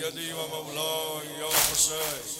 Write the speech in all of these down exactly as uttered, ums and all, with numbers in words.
سيدي ومولاي يا حسين.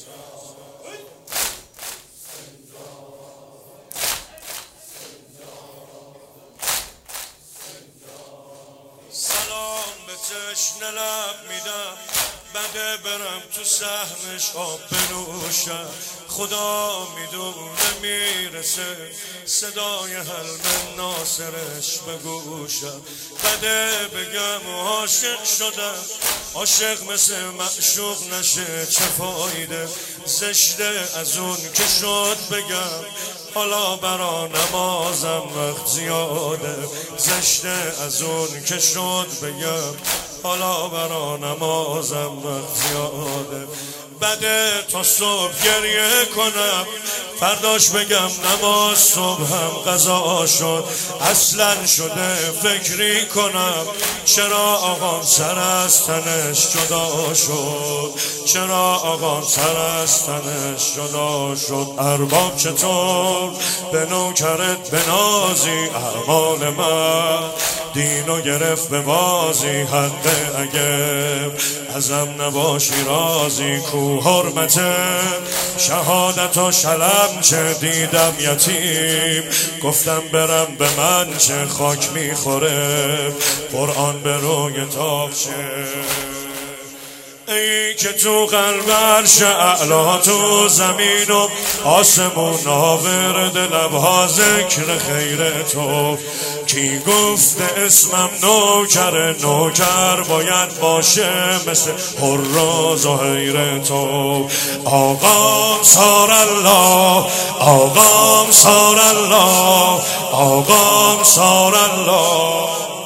سلام به تشنه لب میدم، بده برم تو سهمش آب بنوشم. خدا میدونه میرسه صدای حلم ناصرش به گوشم. بده بگم عاشق شدم، عاشق مثل معشوق نشه چه فایده. زشته از اون که شد بگم حالا برا نمازم وقت زیاده. زشته از اون که شد بگم حالا برا نمازم وقت زیاده. بده تا صبح گریه کنم، فرداش بگم نماز صبح هم قضا شد. اصلا شده فکری کنم چرا آقام سر از تنش جدا شد. چرا آقام سر از تنش جدا شد. ارباب چطور به نوکرت بنازی، اعمال من دینو گرفت به بازی. حقه اگه ازم نباشی رازی، کو حرمته شهادت و شلم چه. دیدم یتیم گفتم برم به من چه. خاک میخوره قرآن به روی تاقچه. ای که تو قلب عرش اعلا، تو زمین و آسمون آورد لبها ذکر خیر تو. کی گفته اسمم نوکر، نوکر باید باشه مثل حر و زهیر تو. آقام سار الله، آقام سار الله، آقام سار الله،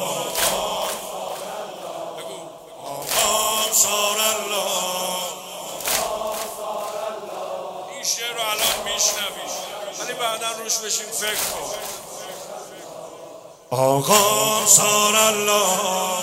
آقام سار الله. این شعر رو الان میشنوید ولی بعدا روش بشین فکر کن. آقام سار الله،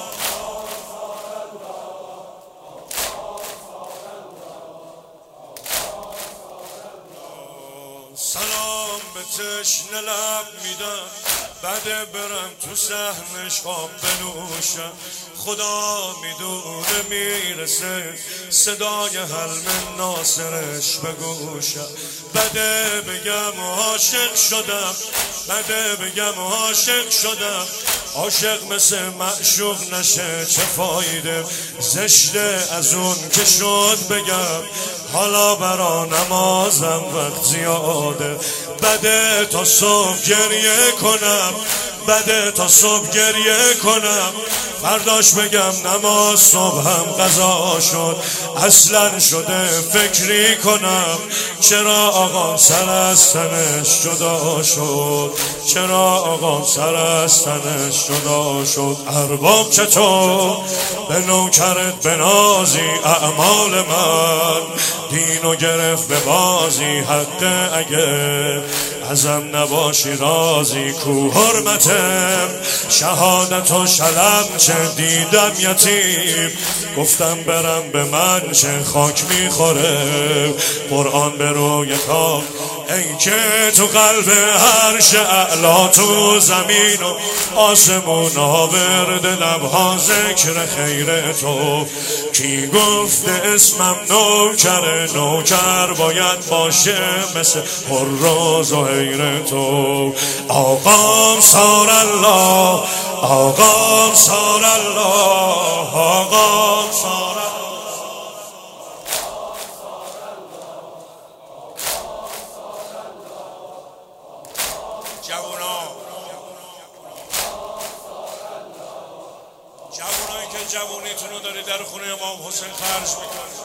سلام به تشنه لب میدم، بده برم تو سهمش آب بنوشم. خدا میدونه میرسه صدای حلم ناصرش به گوشم. بده بگم عاشق شدم، بده بگم عاشق شدم. عاشق مثل معشوق نشه چه فایده. زشته از اون که شد بگم حالا برا نمازم وقت زیاده. بده تا صبح گریه کنم، بده تا صبح گریه کنم. فرداش بگم نماز صبح هم قضا شد. اصلا شده فکری کنم چرا آقام سر از تنش جدا شد. چرا آقام سر از تنش جدا شد. ارباب چطور به نوکرت بنازی، اعمال من دینو گرفت به بازی. حقه اگه ازم نباشی رازی، کو حرمتم شهادت و شلم چه. دیدم یتیم گفتم برم به من چه. خاک میخوره قرآن به روی کاخ. ای که تو قلب عرش اعلا، تو زمین و آسمون آورد لبها ذکر خیر تو. کی گفته اسمم نوکر، نوکر باید باشه مثل حر و زهیر تو. آقام سار الله، آقام سار الله، آقام سار الله. جوونا جوونایی که جوونیتون رو داری در خونه امام حسین خرج میکنید.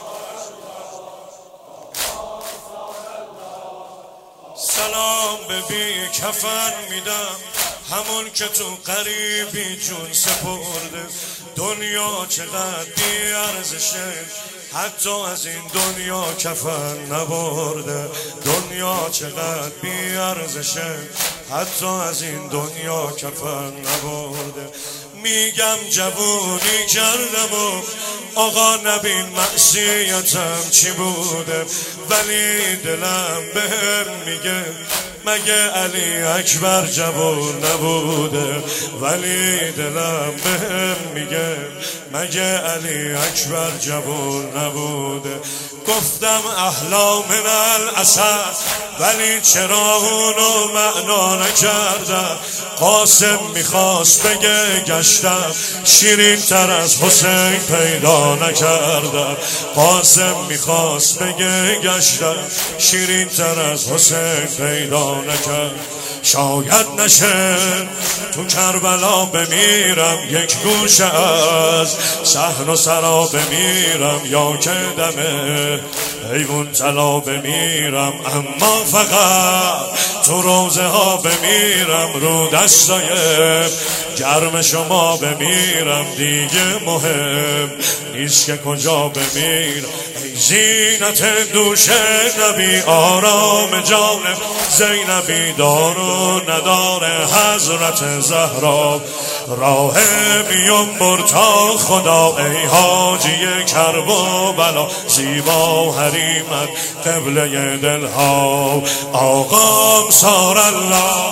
سلام به بی کفن میدم، همون که تو غریبی جون سپرده. دنیا چقدر بی ارزشه، حتی از این دنیا کفن نبرده. دنیا چقدر بی ارزشه، حتی از این دنیا کفن نبرده. میگم جوونی کردم و آقا نبین معصیتم چی بوده. ولی دلم بهم میگه مگه علی اکبر جوون نبوده. ولی دلم بهم میگه مگه علی اکبر جوون نبوده؟ گفتم احلا من الاسد ولی چرا اونو معنا نکردم؟ قاسم میخواست بگه گشتم شیرین تر از حسین پیدا نکردم. قاسم میخواست بگه گشتم شیرین تر از حسین پیدا نکردم. شاید نشه تو کربلا بمیرم یک گوشه از صحن و سرا بمیرم، یا که دمه حیوان طلا بمیرم، اما فقط تو روزه ها بمیرم، رو دستای گرم شما بمیرم. دیگه مهم نیست که کجا بمیرم. ای زینت دوش نبی آرام جان زینبی دار و نداره حضرت زهرا، راه میون بر تا خدا ای حاجی کرب و بلا، زیبا حریمت قبله دلها آقام سار الله.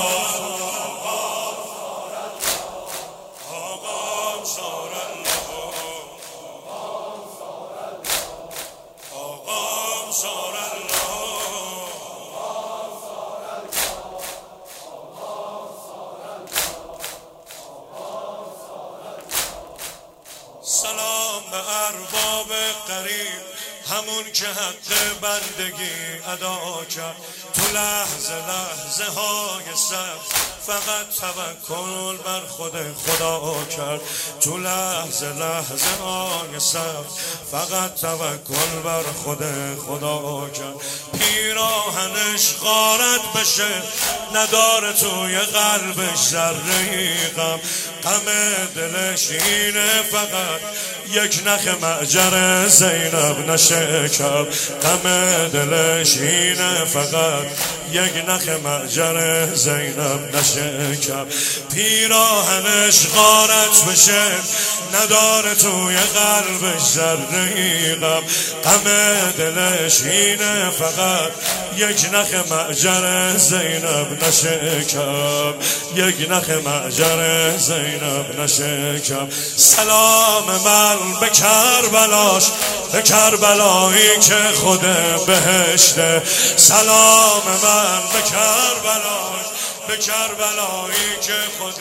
سلام به ارباب قریب، همون که حق بندگی ادا کرد تو لحظه لحظه های سخت، فقط توکل بر خود خدا کرد تو لحظه لحظه های سخت، فقط توکل بر خود خدا کرد. پیراهنش غارت بشه نداره توی قلبش ذره غم، غم دلش اینه فقط یک نخ معجر زینب نشکم، غم دلش اینه فقط یک نخ معجر زینب نشکم. پیراهنش غارت بشه نداره توی قلبش ذره غم، غم دلش اینه فقط یک نخ معجر زینب نشکم، یک نخ معجر زینب نشکم. سلام من به کربلاش، به کربلایی که خود بهشته، سلام من به کربلاش، به کربلایی که خود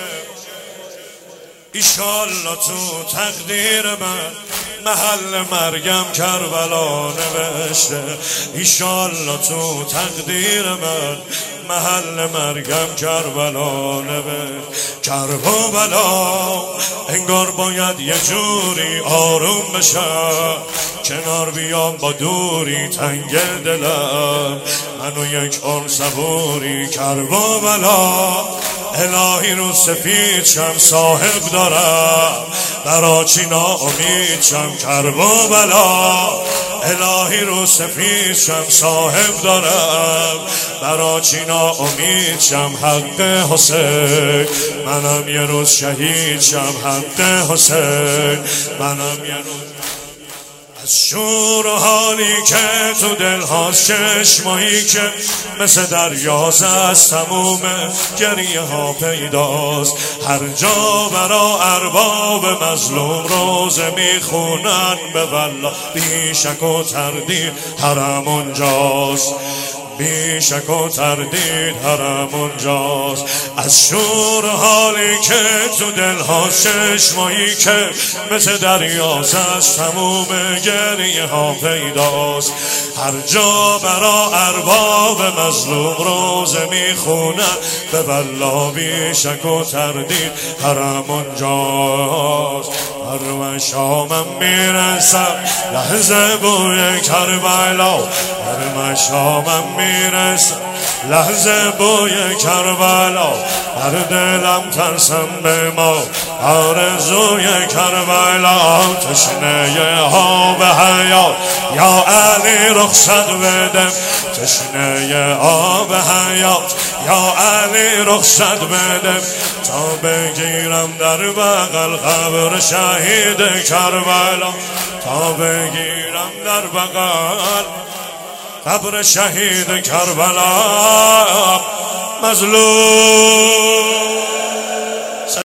ایشالله تو تقدیر من محل مرگم کربلا نوشته، ایشالله تو تقدیر من محل مرگم کربلا نوشته. کربلا انگار باید یه جوری آروم بشم، کنار بیام با دوری تنگ دلم، منو یک عمر صبوری. کربلا الهی رو سفید شم صاحب دارم، برا چی ناامید شم. کربلا الهی رو سفید شم صاحب دارم، برا چی ناامید شم. حق حسین منم یه روز شهید شم، حق حسین منم یه روز. از شور و حالی که تو دلهاست، چشمایی که مثل دریاست، از تموم گریه ها پیداست. هر جا برا ارباب مظلوم روزه میخونن به والله، بی شک و تردید حرم اونجاست، بی شک و تردید حرم اونجاست. از شور حالی که تو دلها، چشمایی که مثل دریاست، از تموم گریه ها پیداست. هر جا برا ارباب مظلوم روزه میخونن به والله، بی شک و تردید حرم اونجاست. هر شامم میرسم لحظه بوی کربلا، هر شامم میرسم لحظه بوی کربلا، هر دلم ترسم به ما آرزوی کربلا. تشنه ها به حیات یا علی رخصت بدم، تشنه ها به حیات یا علی رخصت بدم، تا بگیرم در بغل قبر شهید کربلا، تا بگیرم در بغل قبر شهید کربلا. مظلوم